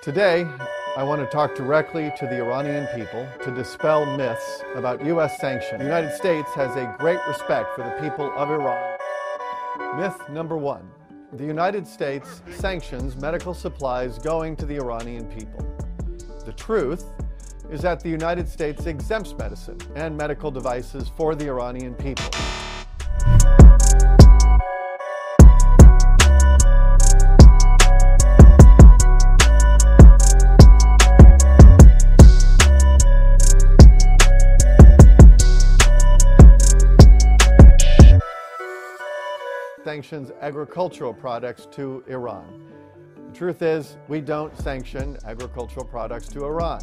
Today, I want to talk directly to the Iranian people to dispel myths about U.S. sanctions. The United States has a great respect for the people of Iran. Myth number one: the United States sanctions medical supplies going to the Iranian people. The truth is that the United States exempts medicine and medical devices for the Iranian people. Sanctions agricultural products to Iran. The truth is, we don't sanction agricultural products to Iran.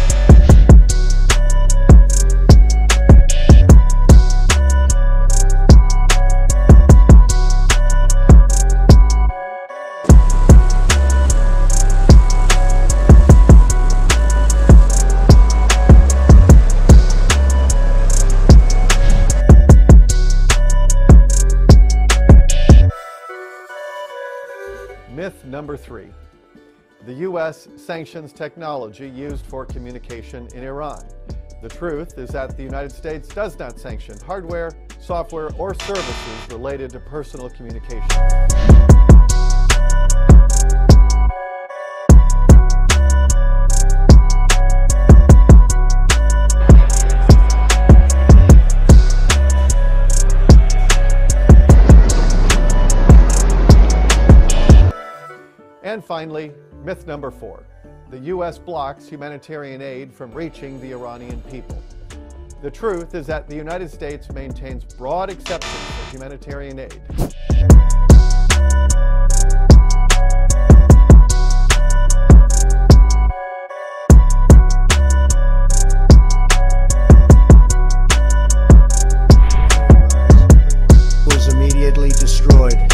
Myth number three: the U.S. sanctions technology used for communication in Iran. The truth is that the United States does not sanction hardware, software, or services related to personal communication. And finally, myth number four: the U.S. blocks humanitarian aid from reaching the Iranian people. The truth is that the United States maintains broad acceptance of humanitarian aid. Was immediately destroyed.